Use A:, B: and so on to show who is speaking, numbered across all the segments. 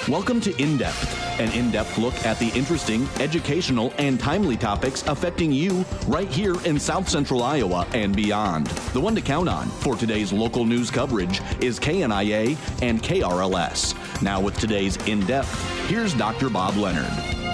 A: Welcome to In Depth, an in-depth look at the interesting, educational, and timely topics affecting you right here in South Central Iowa and beyond. The one to count on for today's local news coverage is KNIA and KRLS. Now with today's In Depth, here's Dr. Bob Leonard.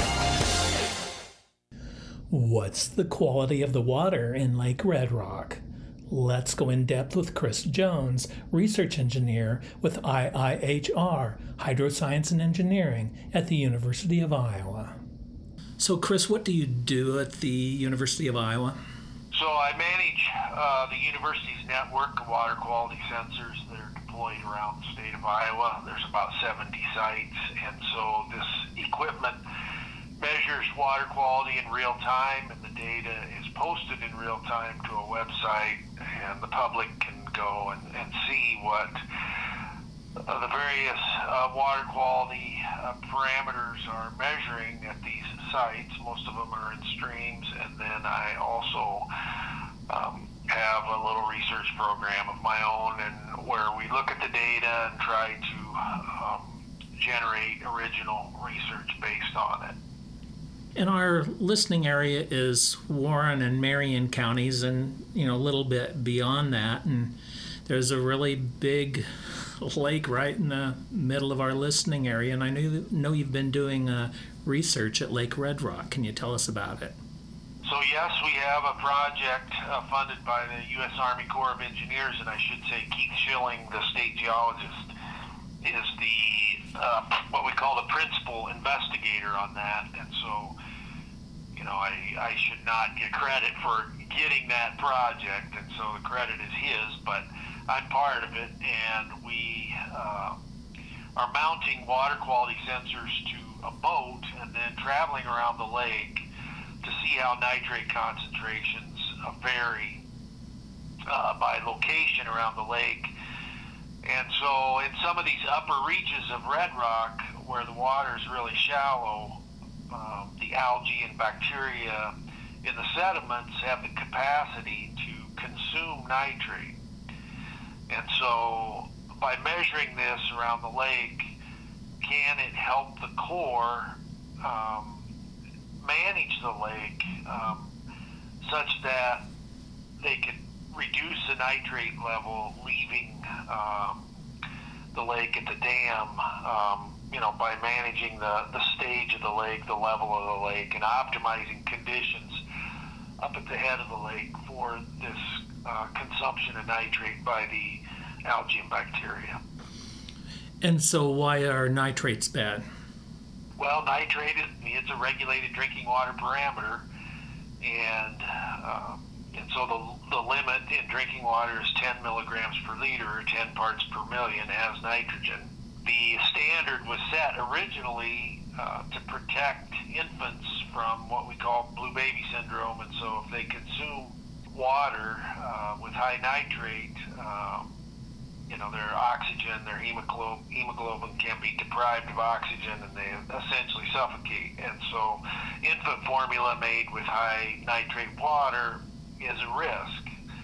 B: What's the quality of the water in Lake Red Rock? Let's go in depth with Chris Jones, research engineer with IIHR, Hydroscience and Engineering at the University of Iowa. So Chris, what do you do at the University of Iowa?
C: So I manage the university's network of water quality sensors that are deployed around the state of Iowa. There's about 70 sites, and so this equipment measures water quality in real time, and the data is posted in real time to a website, and the public can go and see what the various water quality parameters are measuring at these sites. Most of them are in streams, and then I also have a little research program of my own, and where we look at the data and try to generate original research based on it.
B: And our listening area is Warren and Marion counties, and a little bit beyond that. And there's a really big lake right in the middle of our listening area. And I know you've been doing research at Lake Red Rock. Can you tell us about it?
C: So yes, we have a project funded by the U.S. Army Corps of Engineers, and I should say Keith Schilling, the state geologist, is the what we call the principal investigator on that. And so I should not get credit for getting that project, and so the credit is his, but I'm part of it, and we are mounting water quality sensors to a boat and then traveling around the lake to see how nitrate concentrations vary by location around the lake. And so in some of these upper reaches of Red Rock, where the water is really shallow, the algae and bacteria in the sediments have the capacity to consume nitrate. And so by measuring this around the lake, can it help the Corps manage the lake such that they could reduce the nitrate level leaving the lake at the dam, by managing the stage of the lake, the level of the lake, and optimizing conditions up at the head of the lake for this consumption of nitrate by the algae and bacteria.
B: And so why are nitrates bad?
C: Well, nitrate it's a regulated drinking water parameter, and so the limit in drinking water is 10 milligrams per liter, or 10 parts per million as nitrogen. The standard was set originally to protect infants from what we call blue baby syndrome, and so if they consume water with high nitrate, their oxygen, their hemoglobin can be deprived of oxygen, and they essentially suffocate. And so infant formula made with high nitrate water is a risk.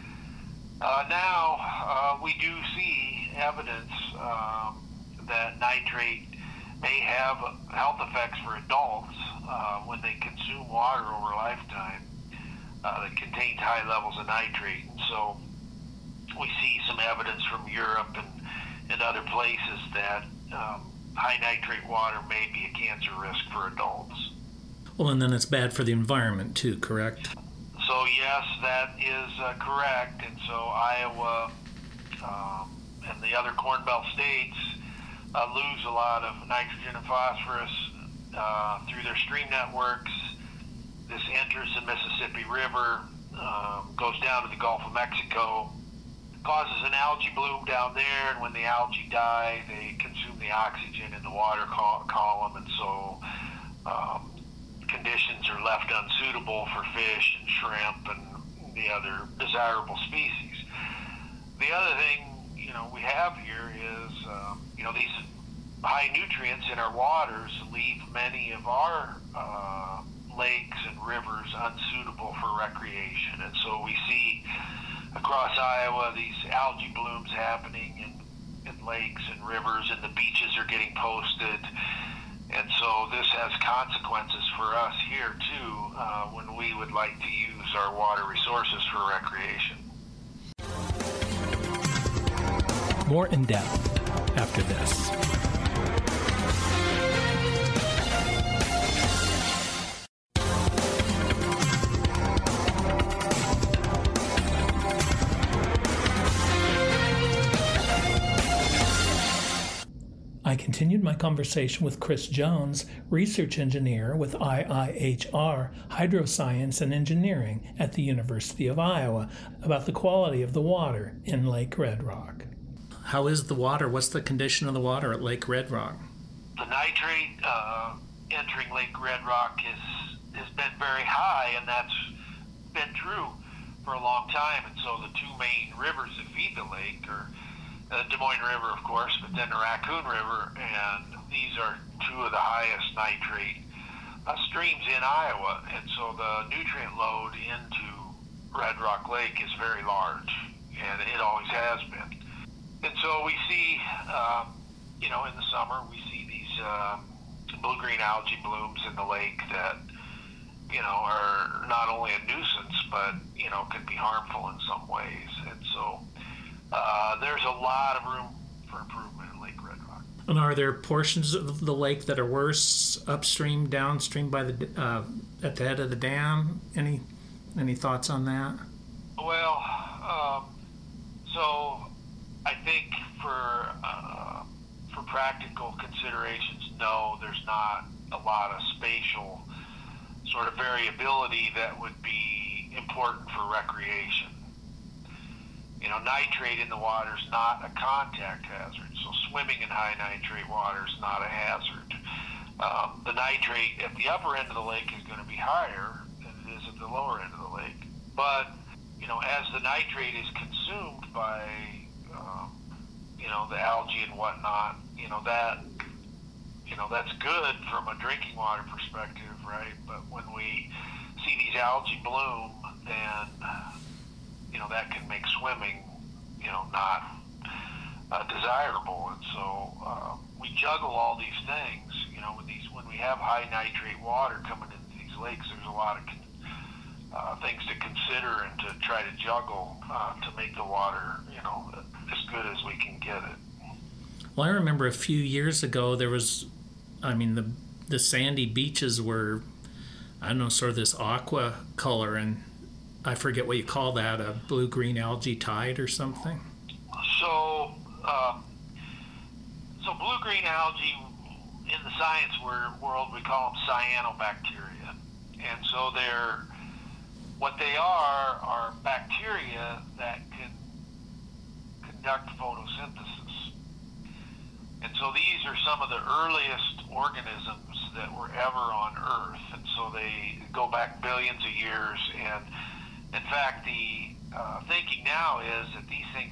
C: Now we do see evidence that nitrate may have health effects for adults when they consume water over a lifetime that contains high levels of nitrate. And so we see some evidence from Europe and other places that high nitrate water may be a cancer risk for adults.
B: Well, and then it's bad for the environment too, correct?
C: So yes, that is correct. And so Iowa and the other Corn Belt states lose a lot of nitrogen and phosphorus through their stream networks. This enters the Mississippi River, goes down to the Gulf of Mexico, causes an algae bloom down there, and when the algae die, they consume the oxygen in the water column, and so conditions are left unsuitable for fish and shrimp and the other desirable species. The other thing, we have here is, these high nutrients in our waters leave many of our lakes and rivers unsuitable for recreation. And so we see across Iowa these algae blooms happening in lakes and rivers, and the beaches are getting posted. And so this has consequences for us here too, when we would like to use our water resources for recreation.
B: More in depth after this. I continued my conversation with Chris Jones, research engineer with IIHR, Hydroscience and Engineering at the University of Iowa, about the quality of the water in Lake Red Rock. How is the water? What's the condition of the water at Lake Red Rock?
C: The nitrate entering Lake Red Rock has been very high, and that's been true for a long time. And so the two main rivers that feed the lake are the Des Moines River, of course, but then the Raccoon River, and these are two of the highest nitrate streams in Iowa. And so the nutrient load into Red Rock Lake is very large, and it always has been. And so we see, in the summer, we see these blue-green algae blooms in the lake that, are not only a nuisance, but, could be harmful in some ways. And so there's a lot of room for improvement in Lake Red Rock.
B: And are there portions of the lake that are worse, upstream, downstream by the at the head of the dam? Any thoughts on that?
C: Well, so I think for practical considerations, no, there's not a lot of spatial sort of variability that would be important for recreation. Nitrate in the water is not a contact hazard, so swimming in high nitrate water is not a hazard. The nitrate at the upper end of the lake is going to be higher than it is at the lower end of the lake. But, as the nitrate is consumed by, the algae and whatnot, that's good from a drinking water perspective, right? But when we see these algae bloom, then, that can make swimming, not desirable. And so we juggle all these things. When we have high nitrate water coming into these lakes, there's a lot of things to consider and to try to juggle to make the water, as good as we can get it.
B: Well, I remember a few years ago there was, the sandy beaches were, sort of this aqua color, and I forget what you call that, a blue-green algae tide or something?
C: So blue-green algae, in the science world, we call them cyanobacteria. And so what they are bacteria that can conduct photosynthesis. And so these are some of the earliest organisms that were ever on Earth. And so they go back billions of years. And in fact, the thinking now is that these things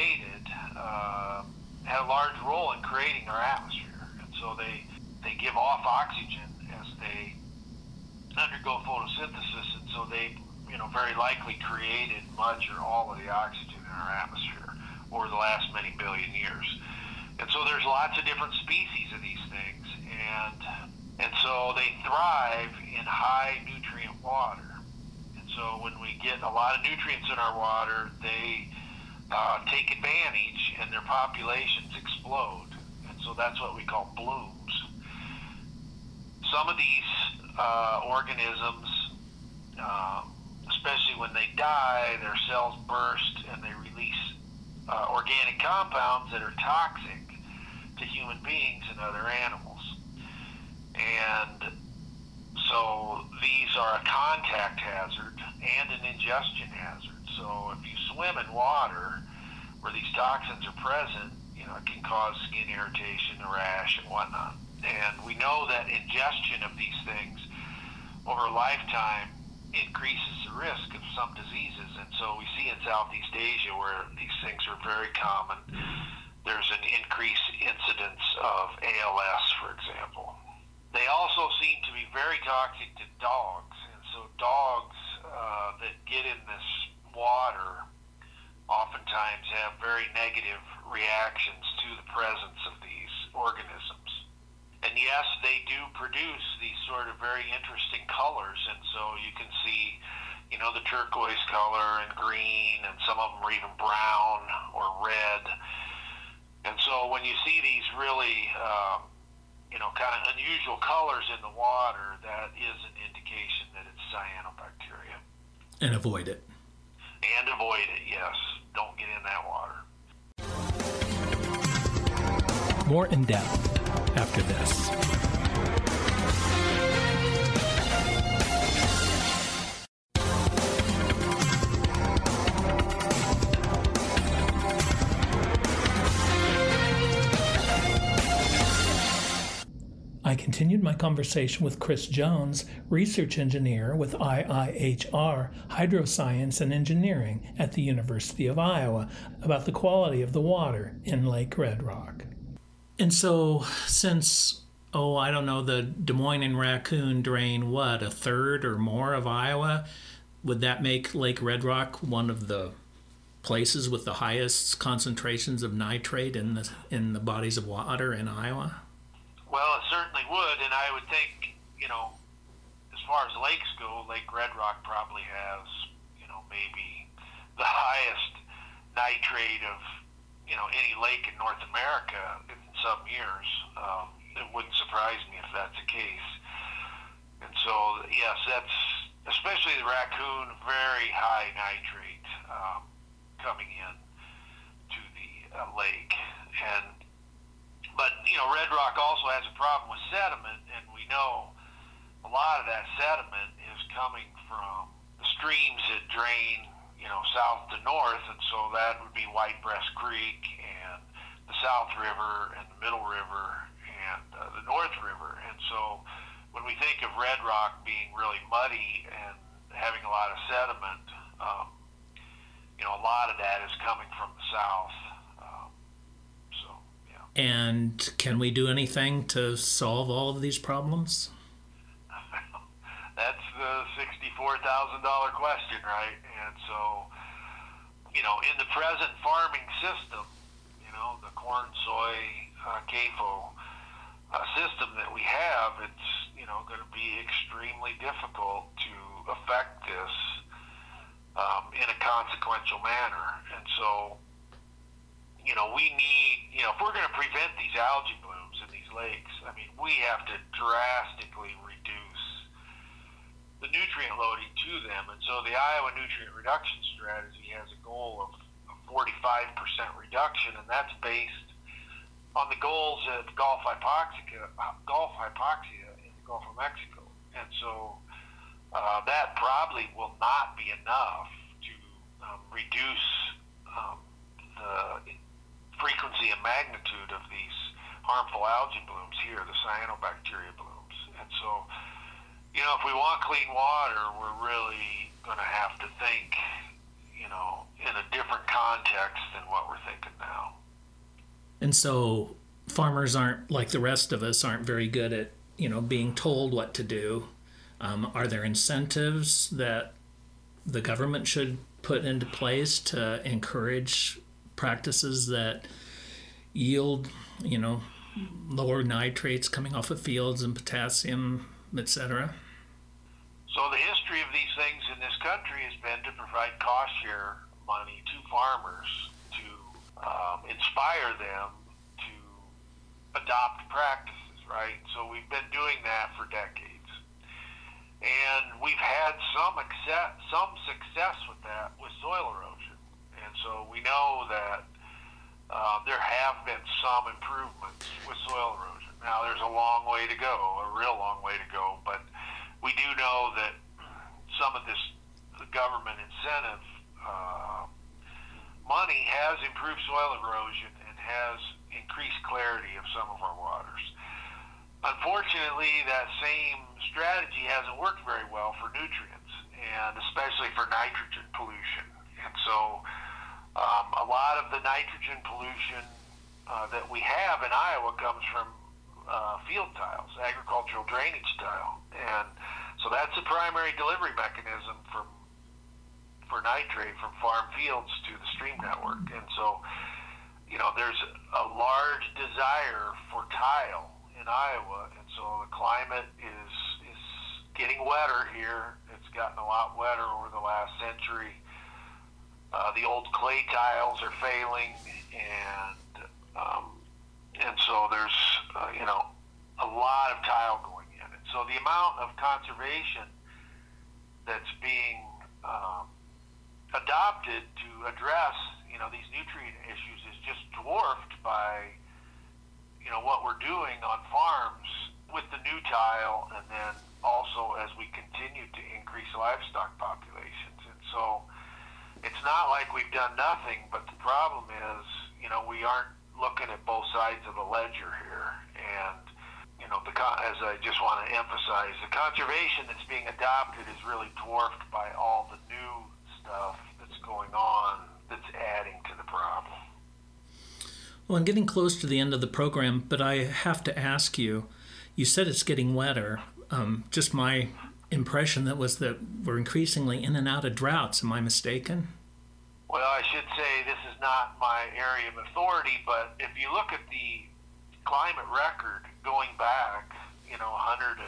C: had a large role in creating our atmosphere. And so they give off oxygen as they undergo photosynthesis. And so they, very likely created much or all of the oxygen in our atmosphere over the last many billion years. And so there's lots of different species of these things. And so they thrive in high nutrient water. So when we get a lot of nutrients in our water, they take advantage and their populations explode. And so that's what we call blooms. Some of these organisms, especially when they die, their cells burst and they release organic compounds that are toxic to human beings and other animals. And so these are a contact hazard and an ingestion hazard. So if you swim in water where these toxins are present, it can cause skin irritation, a rash, and whatnot. And we know that ingestion of these things over a lifetime increases the risk of some diseases. And so we see in Southeast Asia where these things are very common, there's an increased incidence of ALS, for example. They also seem to be very toxic to dogs. And so dogs that get in this water oftentimes have very negative reactions to to the presence of these organisms. And yes, they do produce these sort of very interesting colors, and so you can see, the turquoise color and green, and some of them are even brown or red. And so when you see these really, kind of unusual colors in the water, that is an indication that it's cyanobacteria.
B: And avoid it.
C: And avoid it, yes. Don't get in that water.
B: More in depth after this. I continued my conversation with Chris Jones, research engineer with IIHR, Hydroscience and Engineering at the University of Iowa, about the quality of the water in Lake Red Rock. And so, since, the Des Moines and Raccoon drain, a third or more of Iowa, would that make Lake Red Rock one of the places with the highest concentrations of nitrate in the bodies of water in Iowa?
C: Well, it certainly would, and I would think, as far as lakes go, Lake Red Rock probably has, maybe the highest nitrate of, any lake in North America in some years. It wouldn't surprise me if that's the case. And so, yes, that's, especially the Raccoon, very high nitrate coming in to the lake. But Red Rock also has a problem with sediment, and we know a lot of that sediment is coming from the streams that drain, south to north, and so that would be White Breast Creek and the South River and the Middle River and the North River. And so when we think of Red Rock being really muddy and having a lot of sediment, a lot of that is coming from the south.
B: And can we do anything to solve all of these problems?
C: That's the $64,000 question, right? And so, in the present farming system, the corn, soy, CAFO system that we have, it's, going to be extremely difficult to affect this in a consequential manner. And so, we need, if we're going to prevent these algae blooms in these lakes, we have to drastically reduce the nutrient loading to them. And so the Iowa Nutrient Reduction Strategy has a goal of a 45% reduction, and that's based on the goals of Gulf hypoxia in the Gulf of Mexico. And so that probably will not be enough to reduce the frequency and magnitude of these harmful algae blooms here, the cyanobacteria blooms. And so, if we want clean water, we're really going to have to think, in a different context than what we're thinking now.
B: And so farmers aren't, like the rest of us, aren't very good at, being told what to do. Are there incentives that the government should put into place to encourage practices that yield, lower nitrates coming off of fields and potassium, etc.?
C: So the history of these things in this country has been to provide cost share money to farmers to inspire them to adopt practices, right? So we've been doing that for decades. And we've had some success with that with soil erosion. And so we know that there have been some improvements with soil erosion. Now, there's a long way to go, a real long way to go, but we do know that some of this government incentive money has improved soil erosion and has increased clarity of some of our waters. Unfortunately, that same strategy hasn't worked very well for nutrients, and especially for nitrogen pollution. And so a lot of the nitrogen pollution that we have in Iowa comes from field tiles, agricultural drainage tile. And so that's the primary delivery mechanism for nitrate from farm fields to the stream network. And so, there's a large desire for tile in Iowa, and so the climate is getting wetter here. It's gotten a lot wetter over the last century. The old clay tiles are failing, and so there's a lot of tile going in, and so the amount of conservation that's being adopted to address these nutrient issues is just dwarfed by what we're doing on farms with the new tile, and then also as we continue to increase livestock populations. And so it's not like we've done nothing, but the problem is we aren't looking at both sides of the ledger here. And as I just want to emphasize, the conservation that's being adopted is really dwarfed by all the new stuff that's going on that's adding to the problem.
B: Well, I'm getting close to the end of the program, but I have to ask you, you said it's getting wetter. Just my impression that we're increasingly in and out of droughts. Am I mistaken?
C: Well, I should say this is not my area of authority, but if you look at the climate record going back, 120,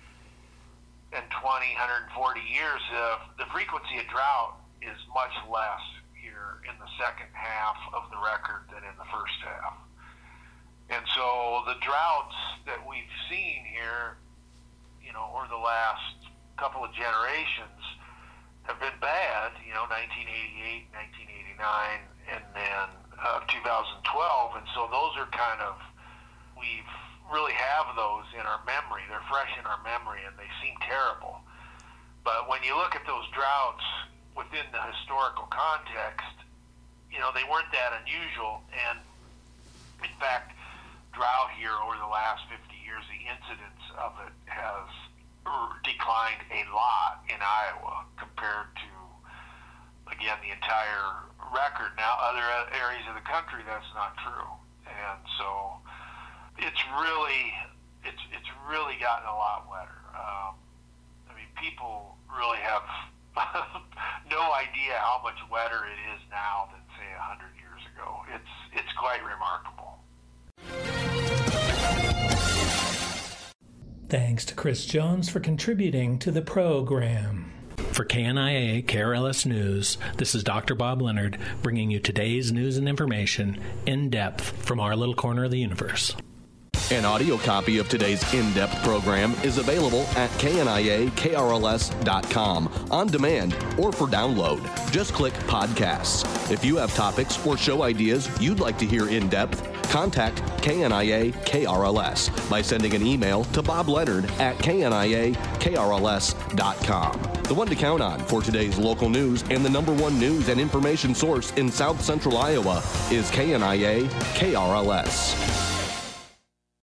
C: 140 years, the frequency of drought is much less here in the second half of the record than in the first half. And so the droughts that we've seen here, over the last couple of generations have been bad, 1988, 1989, and then 2012. And so those are we really have those in our memory. They're fresh in our memory, and they seem terrible. But when you look at those droughts within the historical context, they weren't that unusual. And in fact, drought here over the last 50 years, the incidence of it has declined a lot in Iowa compared to, again, the entire record. Now, other areas of the country, that's not true. And so it's really gotten a lot wetter. People really have no idea how much wetter it is now than, say, 100 years ago. It's quite remarkable.
B: Thanks to Chris Jones for contributing to the program. For KNIA KRLS News, this is Dr. Bob Leonard bringing you today's news and information in depth from our little corner of the universe.
A: An audio copy of today's in-depth program is available at KNIA-KRLS.com on demand or for download. Just click Podcasts. If you have topics or show ideas you'd like to hear in depth, contact KNIA-KRLS by sending an email to BobLeonard@KNIA-KRLS.com. The one to count on for today's local news and the #1 news and information source in South Central Iowa is KNIA-KRLS.